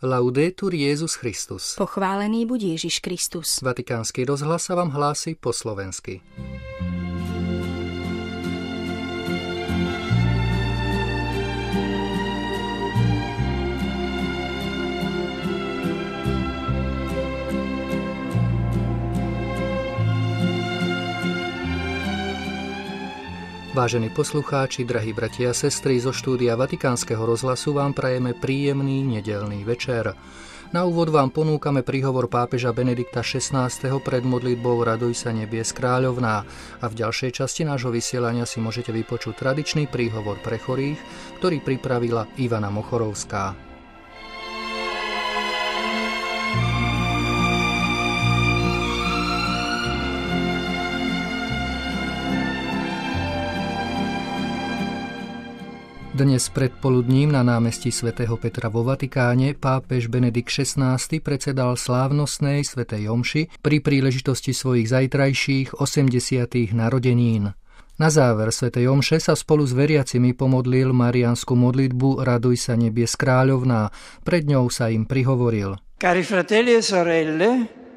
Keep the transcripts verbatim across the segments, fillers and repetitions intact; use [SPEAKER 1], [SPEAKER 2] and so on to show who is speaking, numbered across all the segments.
[SPEAKER 1] Laudetur Jesus Christus.
[SPEAKER 2] Pochválený buď Ježiš Kristus.
[SPEAKER 1] Vatikánsky rozhlas sa vám hlási po slovensky. Vážení poslucháči, drahí bratia a sestry, zo štúdia Vatikánskeho rozhlasu vám prajeme príjemný nedeľný večer. Na úvod vám ponúkame príhovor pápeža Benedikta šestnásteho pred modlitbou Raduj sa nebies kráľovná a v ďalšej časti nášho vysielania si môžete vypočuť tradičný príhovor pre chorých, ktorý pripravila Ivana Mochorovská. Dnes predpoludním na námestí svätého Petra vo Vatikáne pápež Benedikt šestnásty predsedal slávnostnej svätej omši pri príležitosti svojich zajtrajších osemdesiatych narodenín. Na záver svätej omše sa spolu s veriacimi pomodlil mariánsku modlitbu Raduj sa nebies kráľovná, pred ňou sa im prihovoril.
[SPEAKER 3] Cari fratelli e sorelle,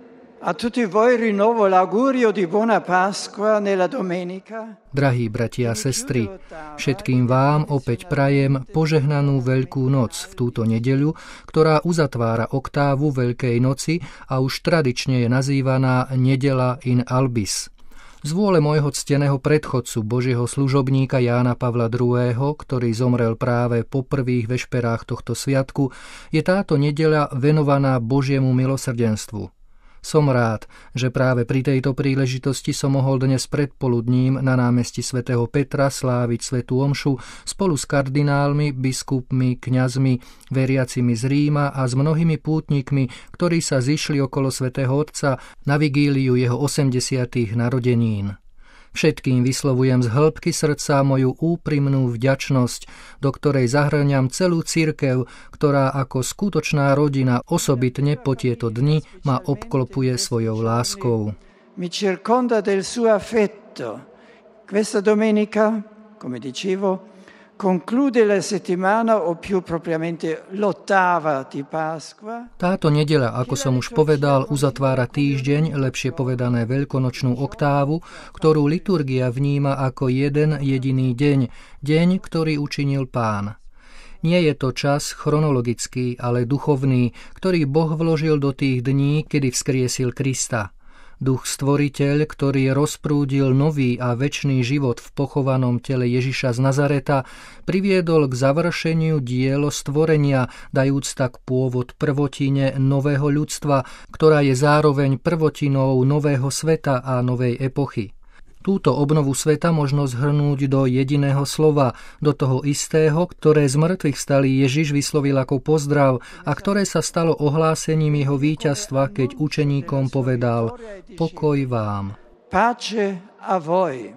[SPEAKER 3] a tutti voi rinnovo l'augurio di buona Pasqua nella domenica.
[SPEAKER 1] Drahí bratia a sestry, všetkým vám opäť prajem požehnanú Veľkú noc v túto nedeľu, ktorá uzatvára oktávu Veľkej noci a už tradične je nazývaná Nedeľa in albis. Z vôle môjho cteného predchodcu, Božieho služobníka Jána Pavla druhého., ktorý zomrel práve po prvých vešperách tohto sviatku, je táto nedeľa venovaná Božiemu milosrdenstvu. Som rád, že práve pri tejto príležitosti som mohol dnes predpoludním na námestí svätého Petra sláviť svätú omšu spolu s kardinálmi, biskupmi, kňazmi, veriacimi z Ríma a s mnohými pútnikmi, ktorí sa zišli okolo svätého Otca na vigíliu jeho osemdesiatych narodenín. Všetkým vyslovujem z hĺbky srdca moju úprimnú vďačnosť, do ktorej zahrňam celú cirkev, ktorá ako skutočná rodina osobitne po tieto dni ma obklopuje svojou láskou.
[SPEAKER 3] Mi circonda del suo affetto. Questa domenica, come dicevo, conclude la settimana o più propriamente l'ottava di Pasqua.
[SPEAKER 1] Táto nedeľa, ako som už povedal, uzatvára týždeň, lepšie povedané veľkonočnú oktávu, ktorú liturgia vníma ako jeden jediný deň, deň, ktorý učinil Pán. Nie je to čas chronologický, ale duchovný, ktorý Boh vložil do tých dní, kedy vzkriesil Krista. Duch Stvoriteľ, ktorý rozprúdil nový a večný život v pochovanom tele Ježiša z Nazareta, priviedol k završeniu dielo stvorenia, dajúc tak pôvod prvotine nového ľudstva, ktorá je zároveň prvotinou nového sveta a novej epochy. Túto obnovu sveta možno zhrnúť do jediného slova, do toho istého, ktoré z mŕtvych vstalý Ježiš vyslovil ako pozdrav a ktoré sa stalo ohlásením jeho víťazstva, keď učeníkom povedal: Pokoj vám.
[SPEAKER 3] Pace a voi.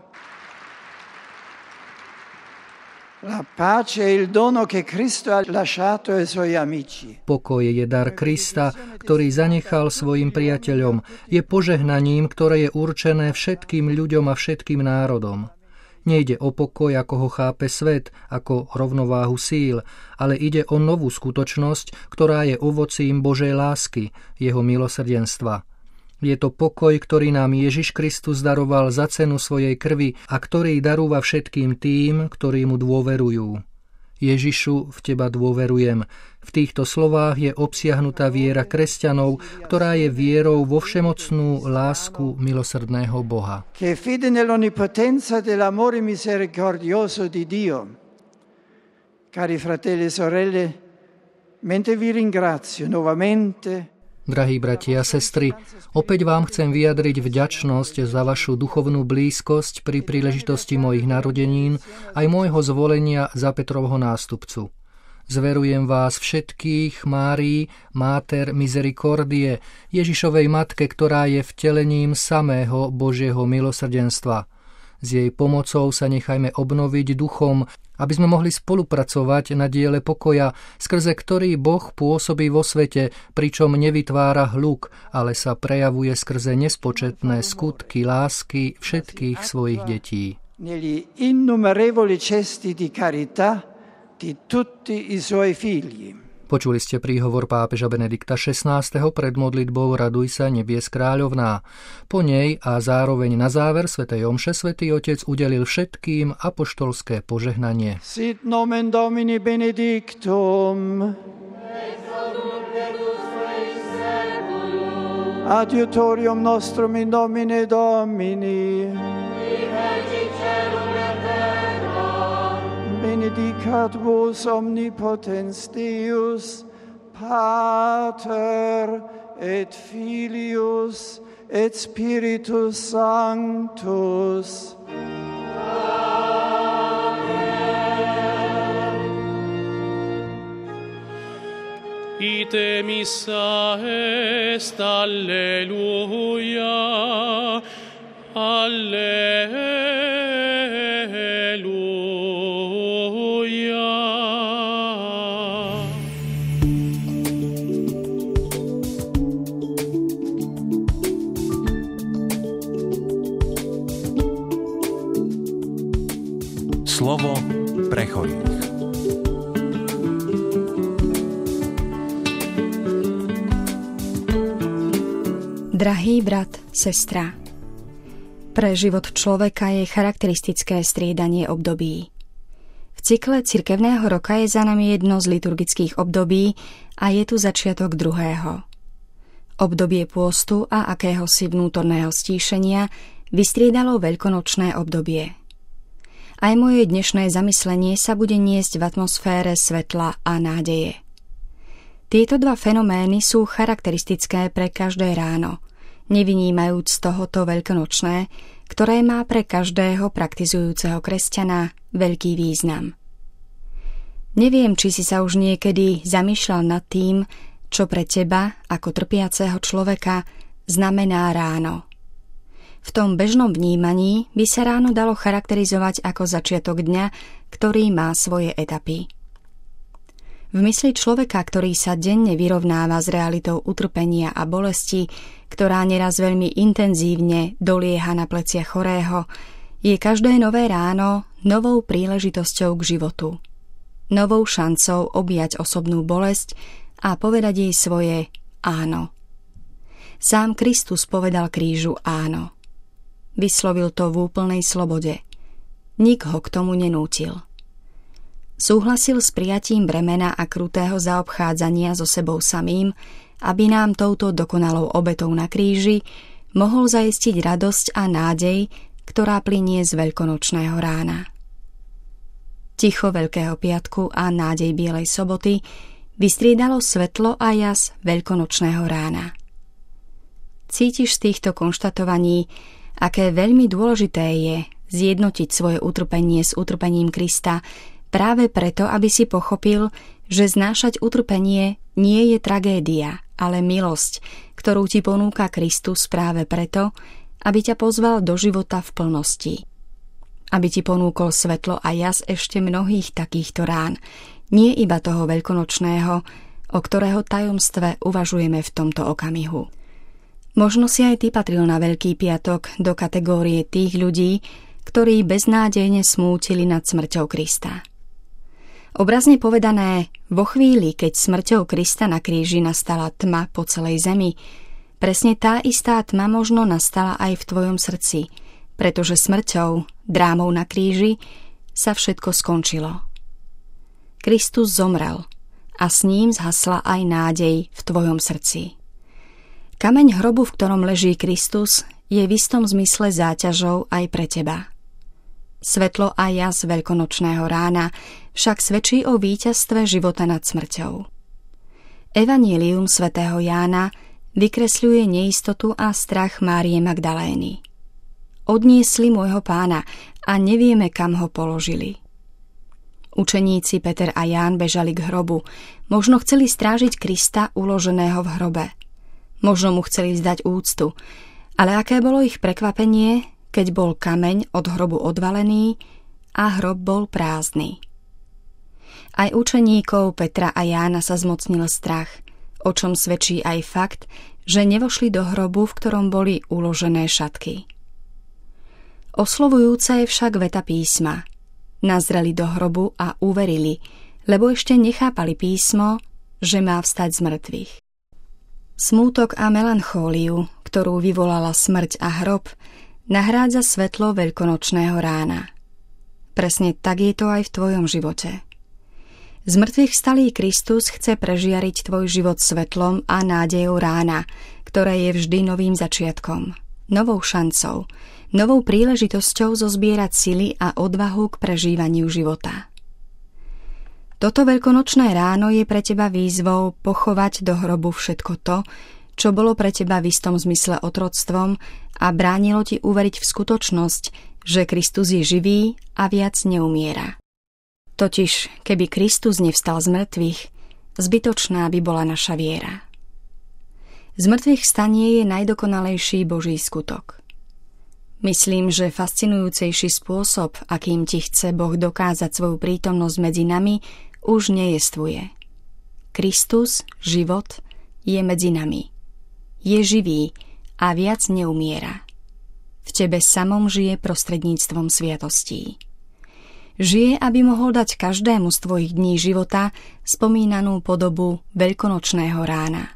[SPEAKER 3] La pace è il dono che Cristo ha lasciato ai suoi amici.
[SPEAKER 1] Pokoj je dar Krista, ktorý zanechal svojim priateľom. Je požehnaním, ktoré je určené všetkým ľuďom a všetkým národom. Nejde o pokoj, ako ho chápe svet, ako rovnováhu síl, ale ide o novú skutočnosť, ktorá je ovocím Božej lásky, jeho milosrdenstva. Je to pokoj, ktorý nám Ježiš Kristus daroval za cenu svojej krvi a ktorý darúva všetkým tým, ktorí mu dôverujú. Ježišu, v teba dôverujem. V týchto slovách je obsiahnutá viera kresťanov, ktorá je vierou vo všemocnú lásku milosrdného Boha.
[SPEAKER 3] Che fede nell'onnipotenza dell'amore misericordioso di Dio. Cari fratelli e sorelle, mentre vi ringrazio nuovamente.
[SPEAKER 1] Drahí bratia a sestry, opäť vám chcem vyjadriť vďačnosť za vašu duchovnú blízkosť pri príležitosti mojich narodenín aj môjho zvolenia za Petrovho nástupcu. Zverujem vás všetkých Márii, Máter Misericordie, Ježišovej matke, ktorá je vtelením samého Božieho milosrdenstva. S jej pomocou sa nechajme obnoviť duchom, aby sme mohli spolupracovať na diele pokoja, skrze ktorý Boh pôsobí vo svete, pričom nevytvára hluk, ale sa prejavuje skrze nespočetné skutky lásky všetkých svojich detí.
[SPEAKER 3] Negli innumerevoli gesti di carità di tutti i suoi figli.
[SPEAKER 1] Počuli ste príhovor pápeža Benedikta šestnásteho pred modlitbou Raduj sa, nebies kráľovná. Po nej a zároveň na záver svätej omše svätý Otec udelil všetkým apoštolské požehnanie.
[SPEAKER 3] Sit nomen Domini benedictum. Adiutorium nostrum in nomine Domini. Benedicat vos omnipotens Deus, Pater et Filius et Spiritus Sanctus.
[SPEAKER 4] Ite missa est, alleluia, alleluia.
[SPEAKER 5] Slovo pre chorých.
[SPEAKER 2] Drahý brat, sestra, pre život človeka je charakteristické striedanie období. V cykle cirkevného roka je za nami jedno z liturgických období a je tu začiatok druhého. Obdobie pôstu a akéhosi vnútorného stíšenia vystriedalo veľkonočné obdobie. Aj moje dnešné zamyslenie sa bude niesť v atmosfére svetla a nádeje. Tieto dva fenomény sú charakteristické pre každé ráno, nevynímajúc z tohoto veľkonočné, ktoré má pre každého praktizujúceho kresťana veľký význam. Neviem, či si sa už niekedy zamýšľal nad tým, čo pre teba, ako trpiaceho človeka, znamená ráno. V tom bežnom vnímaní by sa ráno dalo charakterizovať ako začiatok dňa, ktorý má svoje etapy. V mysli človeka, ktorý sa denne vyrovnáva s realitou utrpenia a bolesti, ktorá neraz veľmi intenzívne dolieha na pleciach chorého, je každé nové ráno novou príležitosťou k životu. Novou šancou objať osobnú bolesť a povedať jej svoje áno. Sám Kristus povedal krížu áno. Vyslovil to v úplnej slobode. Nik ho k tomu nenútil. Súhlasil s prijatím bremena a krutého zaobchádzania so sebou samým, aby nám touto dokonalou obetou na kríži mohol zaistiť radosť a nádej, ktorá plynie z veľkonočného rána. Ticho Veľkého piatku a nádej Bielej soboty vystriedalo svetlo a jas veľkonočného rána. Cítiš z týchto konštatovaní, aké veľmi dôležité je zjednotiť svoje utrpenie s utrpením Krista práve preto, aby si pochopil, že znášať utrpenie nie je tragédia, ale milosť, ktorú ti ponúka Kristus práve preto, aby ťa pozval do života v plnosti. Aby ti ponúkol svetlo a jas ešte mnohých takýchto rán, nie iba toho veľkonočného, o ktorého tajomstve uvažujeme v tomto okamihu. Možno si aj ty patril na Veľký piatok do kategórie tých ľudí, ktorí beznádejne smútili nad smrťou Krista. Obrazne povedané, vo chvíli, keď smrťou Krista na kríži nastala tma po celej zemi, presne tá istá tma možno nastala aj v tvojom srdci, pretože smrťou, drámou na kríži, sa všetko skončilo. Kristus zomrel a s ním zhasla aj nádej v tvojom srdci. Kameň hrobu, v ktorom leží Kristus, je v istom zmysle záťažou aj pre teba. Svetlo a jas veľkonočného rána však svedčí o víťazstve života nad smrťou. Evanjelium svätého Jána vykresľuje neistotu a strach Márie Magdalény. Odniesli môjho pána a nevieme, kam ho položili. Učeníci Peter a Ján bežali k hrobu, možno chceli strážiť Krista uloženého v hrobe. Možno mu chceli vzdať úctu, ale aké bolo ich prekvapenie, keď bol kameň od hrobu odvalený a hrob bol prázdny. Aj učeníkov Petra a Jána sa zmocnil strach, o čom svedčí aj fakt, že nevošli do hrobu, v ktorom boli uložené šatky. Oslovujúca je však veta písma. Nazreli do hrobu a uverili, lebo ešte nechápali písmo, že má vstať z mŕtvych. Smútok a melanchóliu, ktorú vyvolala smrť a hrob, nahrádza svetlo veľkonočného rána. Presne tak je to aj v tvojom živote. Z mŕtvych vstalý Kristus chce prežiariť tvoj život svetlom a nádejou rána, ktoré je vždy novým začiatkom, novou šancou, novou príležitosťou zozbierať sily a odvahu k prežívaniu života. Toto veľkonočné ráno je pre teba výzvou pochovať do hrobu všetko to, čo bolo pre teba v istom zmysle otroctvom a bránilo ti uveriť v skutočnosť, že Kristus je živý a viac neumiera. Totiž, keby Kristus nevstal z mŕtvych, zbytočná by bola naša viera. Z mŕtvych stanie je najdokonalejší Boží skutok. Myslím, že fascinujúcejší spôsob, akým ti chce Boh dokázať svoju prítomnosť medzi nami, už nejestvuje. Kristus, život, je medzi nami. Je živý a viac neumiera. V tebe samom žije prostredníctvom sviatostí. Žije, aby mohol dať každému z tvojich dní života spomínanú podobu veľkonočného rána.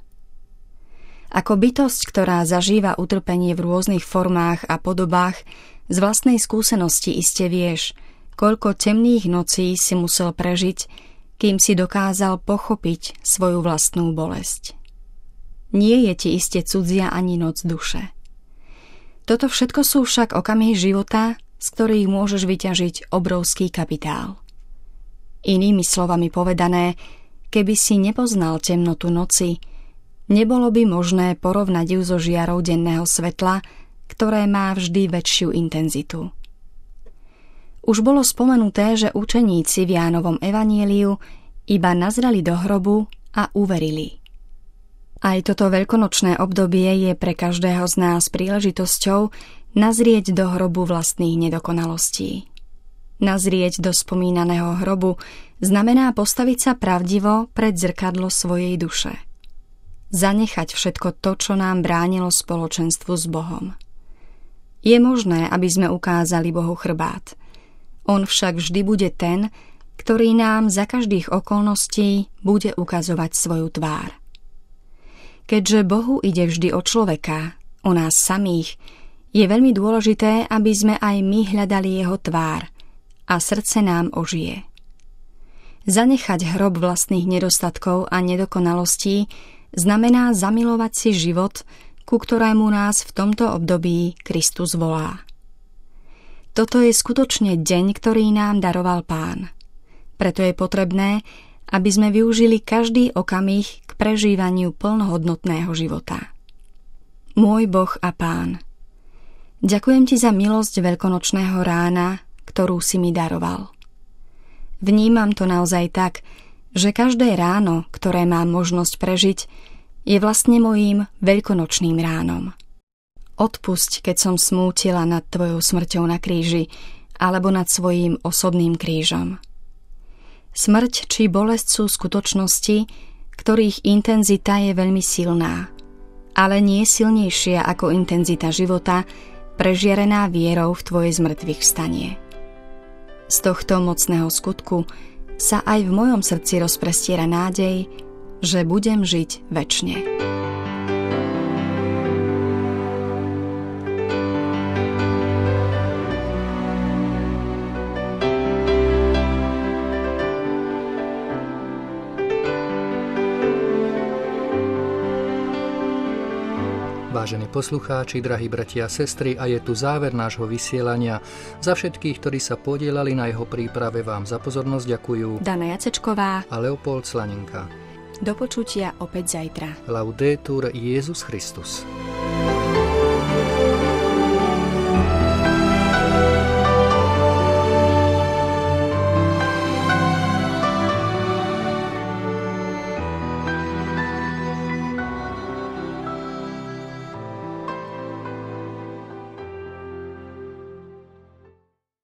[SPEAKER 2] Ako bytosť, ktorá zažíva utrpenie v rôznych formách a podobách, z vlastnej skúsenosti iste vieš, koľko temných nocí si musel prežiť, kým si dokázal pochopiť svoju vlastnú bolesť. Nie je ti iste cudzia ani noc duše. Toto všetko sú však okamihy života, z ktorých môžeš vyťažiť obrovský kapitál. Inými slovami povedané, keby si nepoznal temnotu noci, nebolo by možné porovnať ju so žiarou denného svetla, ktoré má vždy väčšiu intenzitu. Už bolo spomenuté, že učeníci v Jánovom evanjeliu iba nazreli do hrobu a uverili. Aj toto veľkonočné obdobie je pre každého z nás príležitosťou nazrieť do hrobu vlastných nedokonalostí. Nazrieť do spomínaného hrobu znamená postaviť sa pravdivo pred zrkadlo svojej duše. Zanechať všetko to, čo nám bránilo spoločenstvu s Bohom. Je možné, aby sme ukázali Bohu chrbát. On však vždy bude ten, ktorý nám za každých okolností bude ukazovať svoju tvár. Keďže Bohu ide vždy o človeka, o nás samých, je veľmi dôležité, aby sme aj my hľadali jeho tvár a srdce nám ožije. Zanechať hrob vlastných nedostatkov a nedokonalostí znamená zamilovať si život, ku ktorému nás v tomto období Kristus volá. Toto je skutočne deň, ktorý nám daroval Pán. Preto je potrebné, aby sme využili každý okamih k prežívaniu plnohodnotného života. Môj Boh a Pán, ďakujem ti za milosť veľkonočného rána, ktorú si mi daroval. Vnímam to naozaj tak, že každé ráno, ktoré mám možnosť prežiť, je vlastne mojím veľkonočným ránom. Odpusť, keď som smútila nad tvojou smrťou na kríži alebo nad svojím osobným krížom. Smrť či bolesť sú skutočnosti, ktorých intenzita je veľmi silná, ale nie silnejšia ako intenzita života, prežiarená vierou v tvoje zmrtvých vstanie. Z tohto mocného skutku sa aj v mojom srdci rozprestiera nádej, že budem žiť večne.
[SPEAKER 1] Vážení poslucháči, drahí bratia a sestry, a je tu záver nášho vysielania. Za všetkých, ktorí sa podielali na jeho príprave, vám za pozornosť ďakujú
[SPEAKER 2] Dana Jacečková
[SPEAKER 1] a Leopold Slaninka.
[SPEAKER 2] Do počutia opäť zajtra.
[SPEAKER 1] Laudetur Jesus Christus.